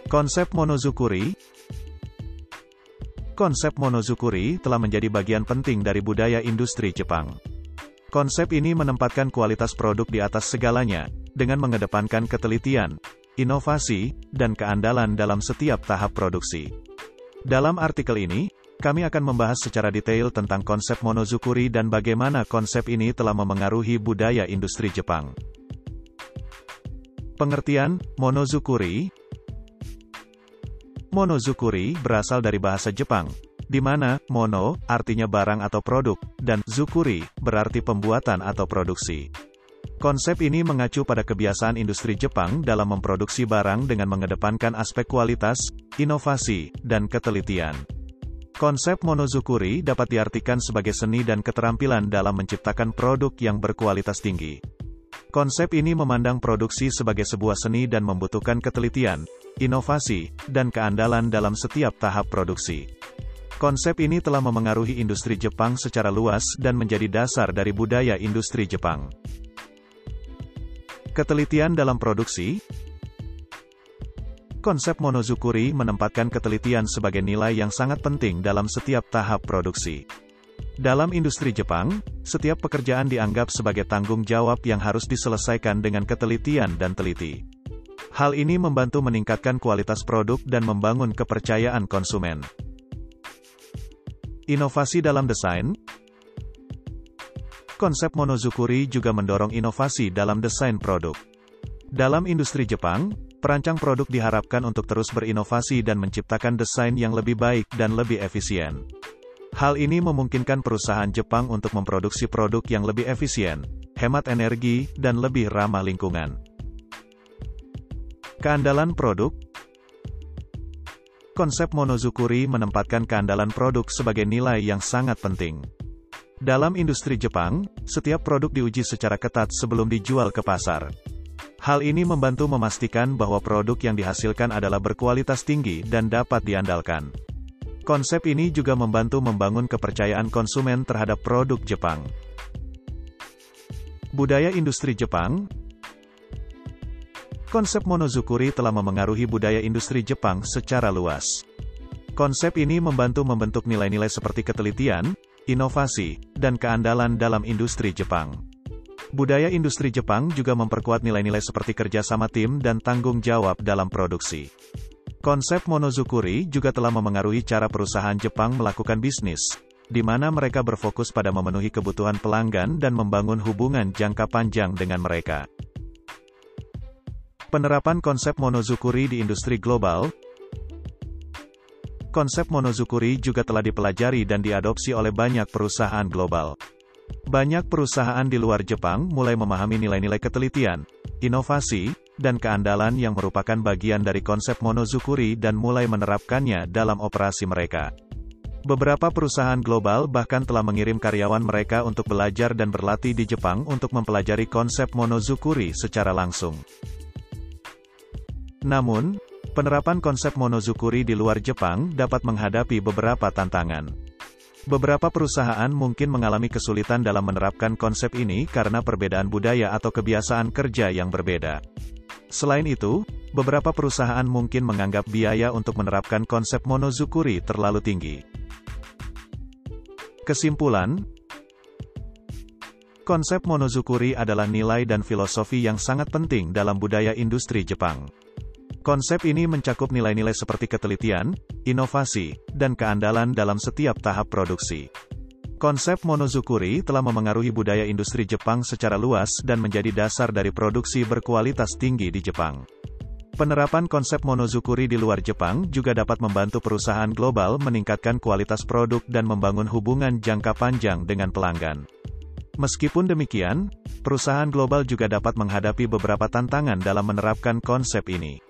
Konsep monozukuri. Konsep monozukuri telah menjadi bagian penting dari budaya industri Jepang. Konsep ini menempatkan kualitas produk di atas segalanya, dengan mengedepankan ketelitian, inovasi, dan keandalan dalam setiap tahap produksi. Dalam artikel ini, kami akan membahas secara detail tentang konsep monozukuri dan bagaimana konsep ini telah memengaruhi budaya industri Jepang. Pengertian monozukuri. Monozukuri berasal dari bahasa Jepang, di mana mono artinya barang atau produk, dan zukuri berarti pembuatan atau produksi. Konsep ini mengacu pada kebiasaan industri Jepang dalam memproduksi barang dengan mengedepankan aspek kualitas, inovasi, dan ketelitian. Konsep monozukuri dapat diartikan sebagai seni dan keterampilan dalam menciptakan produk yang berkualitas tinggi. Konsep ini memandang produksi sebagai sebuah seni dan membutuhkan ketelitian, inovasi, dan keandalan dalam setiap tahap produksi. Konsep ini telah memengaruhi industri Jepang secara luas dan menjadi dasar dari budaya industri Jepang. Ketelitian dalam produksi. Konsep monozukuri menempatkan ketelitian sebagai nilai yang sangat penting dalam setiap tahap produksi. Dalam industri Jepang, setiap pekerjaan dianggap sebagai tanggung jawab yang harus diselesaikan dengan ketelitian dan teliti. Hal ini membantu meningkatkan kualitas produk dan membangun kepercayaan konsumen. Inovasi dalam desain. Konsep monozukuri juga mendorong inovasi dalam desain produk. Dalam industri Jepang, perancang produk diharapkan untuk terus berinovasi dan menciptakan desain yang lebih baik dan lebih efisien. Hal ini memungkinkan perusahaan Jepang untuk memproduksi produk yang lebih efisien, hemat energi, dan lebih ramah lingkungan. Keandalan produk. Konsep monozukuri menempatkan keandalan produk sebagai nilai yang sangat penting. Dalam industri Jepang, setiap produk diuji secara ketat sebelum dijual ke pasar. Hal ini membantu memastikan bahwa produk yang dihasilkan adalah berkualitas tinggi dan dapat diandalkan. Konsep ini juga membantu membangun kepercayaan konsumen terhadap produk Jepang. Budaya industri Jepang. Konsep monozukuri telah memengaruhi budaya industri Jepang secara luas. Konsep ini membantu membentuk nilai-nilai seperti ketelitian, inovasi, dan keandalan dalam industri Jepang. Budaya industri Jepang juga memperkuat nilai-nilai seperti kerja sama tim dan tanggung jawab dalam produksi. Konsep monozukuri juga telah memengaruhi cara perusahaan Jepang melakukan bisnis, di mana mereka berfokus pada memenuhi kebutuhan pelanggan dan membangun hubungan jangka panjang dengan mereka. Penerapan konsep monozukuri di industri global. Konsep monozukuri juga telah dipelajari dan diadopsi oleh banyak perusahaan global. Banyak perusahaan di luar Jepang mulai memahami nilai-nilai ketelitian, inovasi, dan keandalan yang merupakan bagian dari konsep monozukuri dan mulai menerapkannya dalam operasi mereka. Beberapa perusahaan global bahkan telah mengirim karyawan mereka untuk belajar dan berlatih di Jepang untuk mempelajari konsep monozukuri secara langsung. Namun, penerapan konsep monozukuri di luar Jepang dapat menghadapi beberapa tantangan. Beberapa perusahaan mungkin mengalami kesulitan dalam menerapkan konsep ini karena perbedaan budaya atau kebiasaan kerja yang berbeda. Selain itu, beberapa perusahaan mungkin menganggap biaya untuk menerapkan konsep monozukuri terlalu tinggi. Kesimpulan, konsep monozukuri adalah nilai dan filosofi yang sangat penting dalam budaya industri Jepang. Konsep ini mencakup nilai-nilai seperti ketelitian, inovasi, dan keandalan dalam setiap tahap produksi. Konsep monozukuri telah memengaruhi budaya industri Jepang secara luas dan menjadi dasar dari produksi berkualitas tinggi di Jepang. Penerapan konsep monozukuri di luar Jepang juga dapat membantu perusahaan global meningkatkan kualitas produk dan membangun hubungan jangka panjang dengan pelanggan. Meskipun demikian, perusahaan global juga dapat menghadapi beberapa tantangan dalam menerapkan konsep ini.